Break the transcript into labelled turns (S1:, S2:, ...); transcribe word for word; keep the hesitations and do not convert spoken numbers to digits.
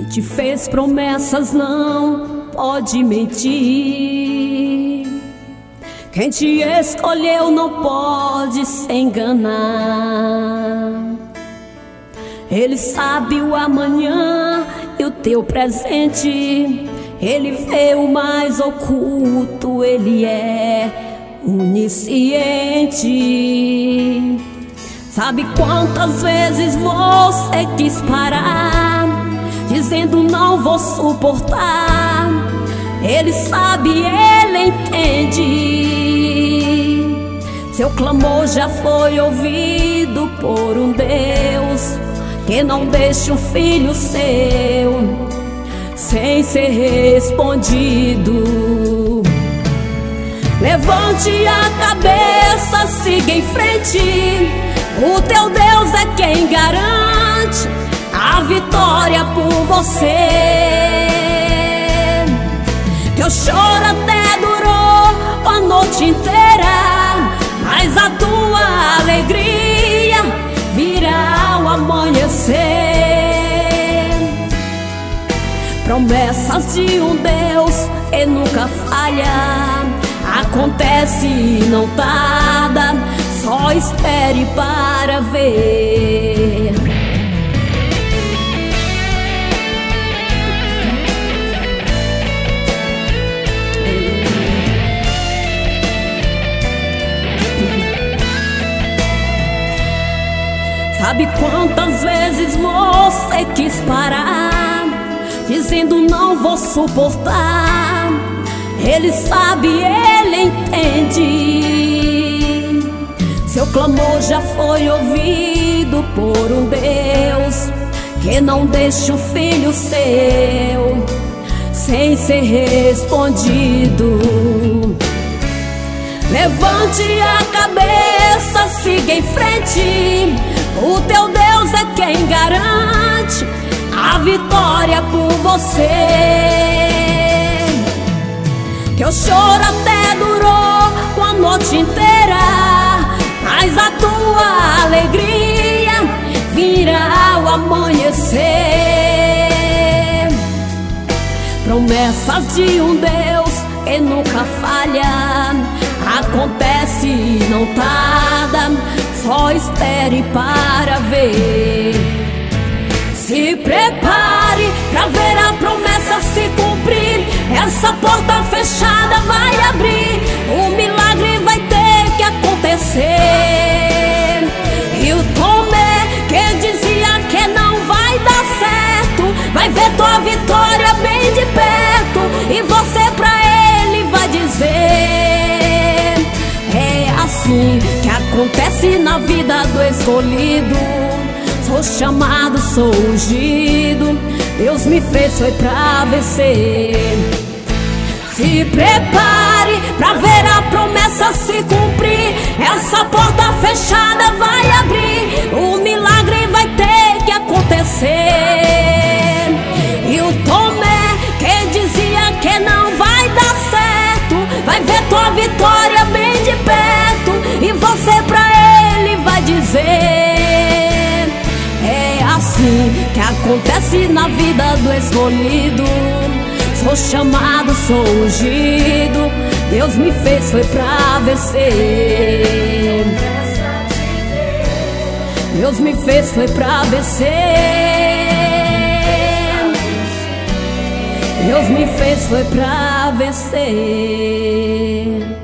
S1: te fez promessas não pode mentir. Quem te escolheu não pode se enganar. Ele sabe o amanhã e o teu presente. Ele vê o mais oculto, ele é onisciente. Sabe quantas vezes você quis parar, dizendo não vou suportar. Ele sabe, ele entende. Seu clamor já foi ouvido por um Deus que não deixa um filho seu sem ser respondido. Levante a cabeça, siga em frente. O teu Deus é quem garante a vitória por você. Teu choro até durou a noite inteira, mas a tua alegria virá ao amanhecer. Promessas de um Deus que nunca falha, acontece e não tarda, só espere para ver. Sabe quantas vezes você quis parar, dizendo não vou suportar. Ele sabe, ele entende. Seu clamor já foi ouvido por um Deus que não deixa o filho seu sem ser respondido. Levante a cabeça, siga em frente. O teu Deus é quem garante a vitória por você. Teu choro até durou uma noite inteira, mas a tua alegria virá ao amanhecer. Promessas de um Deus que nunca falha, acontece e não tarda, só espere para ver. Se prepare pra ver a promessa se cumprir. Essa porta fechada vai abrir, o milagre vai ter que acontecer. E o Tomé, que dizia que não vai dar certo, vai ver tua vitória bem de perto, e você pra ele vai dizer: é assim que acontece na vida do escolhido. Sou chamado, sou ungido, Deus me fez foi pra vencer. Se prepare pra ver a promessa se cumprir. Essa porta fechada vai abrir, o milagre vai ter que acontecer. E o Tomé, que dizia que não vai dar certo, vai ver tua vitória bem de perto, e você pra ele vai dizer: é assim que acontece na vida do escolhido. Sou chamado, sou ungido, Deus me fez foi pra vencer. Deus me fez foi pra vencer. Deus me fez foi pra vencer.